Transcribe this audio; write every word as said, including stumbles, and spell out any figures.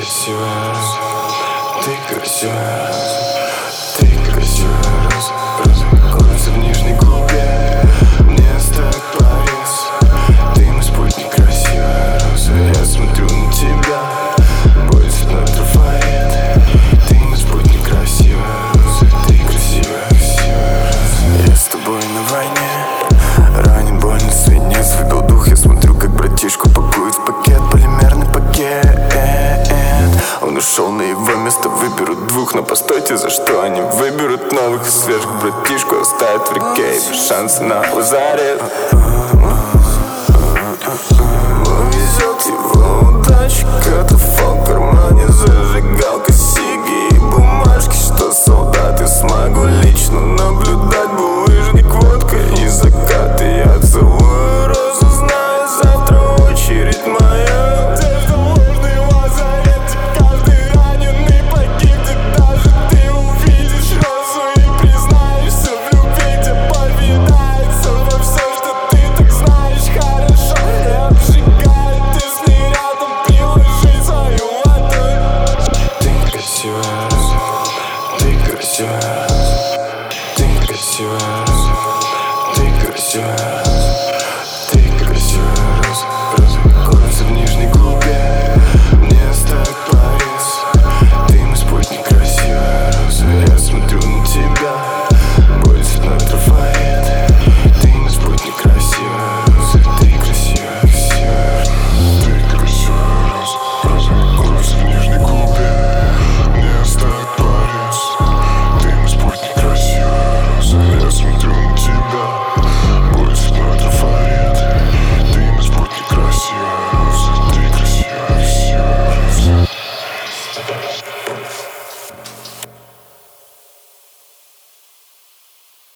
красивая, ты красивая, ты красивая, роза, роза, кольца в нижней губе. Мне стоит Парис, ты мой спутник, красивая роза. Я смотрю на тебя, бой цветной трафарет. Ты мой спутник, красивая роза, ты красивая, красивая роза. Я с тобой на войне, ранен, больно, свинец, выдал дух. Я смотрю, как братишку пакует в пакет, полимерный пакет. Он ушел, на его место выберут двух. Но постойте, за что они выберут новых и свежих? Братишку оставят в реке и без шанса на лазарет. Увезет его удача, катафалк в кармане, зажигалка, сиги и бумажки. Что солдаты смогу лично наблюдать, булыжник, водка и закаты. Я целую розу, зная, завтра очередь моя. Ты красивая, ты красивая, ты красивая, ты красивая роза, роза, кольца в нижней губе. Мне стоит Парис, ты мой спутник, красивая роза. Я смотрю на тебя, бой цветной трафарет. Ты мой спутник, красивая роза, ты красивая, красивая. Ты красивая роза, роза, кольца в нижней губе. Мне стоит Парис, ты мой спутник, красивая роза. Я смотрю на тебя, бой цветной трафарет. Ты мой спутник, красивая роза, ты красивая, красивая роза.